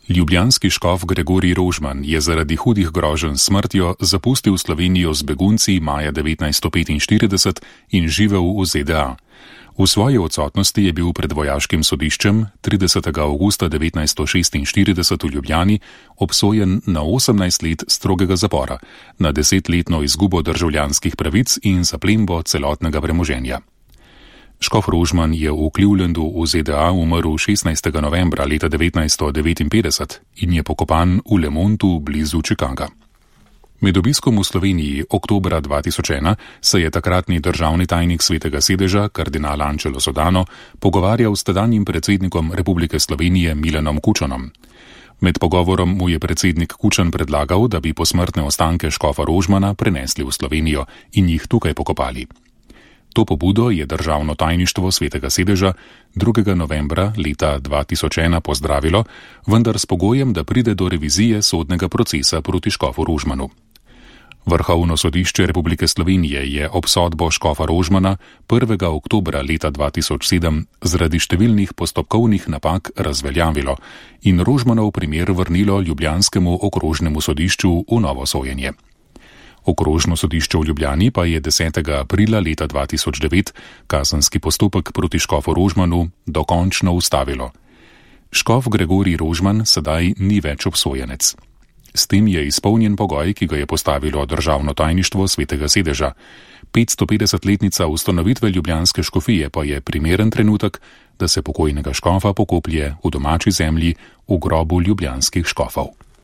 Ljubljanski škof Gregorij Rožman je zaradi hudih groženj s smrtjo zapustil Slovenijo z begunci maja 1945 in živel v ZDA. V svoji odsotnosti je bil pred vojaškim sodiščem 30. avgusta 1946 v Ljubljani obsojen na 18 let strogega zapora, na 10-letno izgubo državljanskih pravic in zaplembo celotnega premoženja. Škof Rožman je v Clevelandu v ZDA umrl 16. novembra leta 1959 in je pokopan v Lemontu blizu Chicaga. Med obiskom v Sloveniji oktobra 2001 se je takratni državni tajnik Svetega sedeža, kardinal Angelo Sodano, pogovarjal s tedanjim predsednikom Republike Slovenije Milanom Kučanom. Med pogovorom mu je predsednik Kučan predlagal, da bi posmrtne ostanke škofa Rožmana prenesli v Slovenijo in jih tukaj pokopali. To pobudo je državno tajništvo Svetega sedeža 2. novembra leta 2001 pozdravilo, vendar s pogojem, da pride do revizije sodnega procesa proti škofu Rožmanu. Vrhovno sodišče Republike Slovenije je obsodbo škofa Rožmana 1. oktobra leta 2007 zaradi številnih postopkovnih napak razveljavilo in Rožmanov primer vrnilo ljubljanskemu okrožnemu sodišču v novo sojenje. Okrožno sodišče v Ljubljani pa je 10. aprila leta 2009 kazenski postopek proti škofu Rožmanu dokončno ustavilo. Škof Gregorij Rožman sedaj ni več obsojenec. S tem je izpolnjen pogoj, ki ga je postavilo državno tajništvo Svetega sedeža. 550-letnica ustanovitve ljubljanske škofije pa je primeren trenutek, da se pokojnega škofa pokoplje v domači zemlji v grobu ljubljanskih škofov.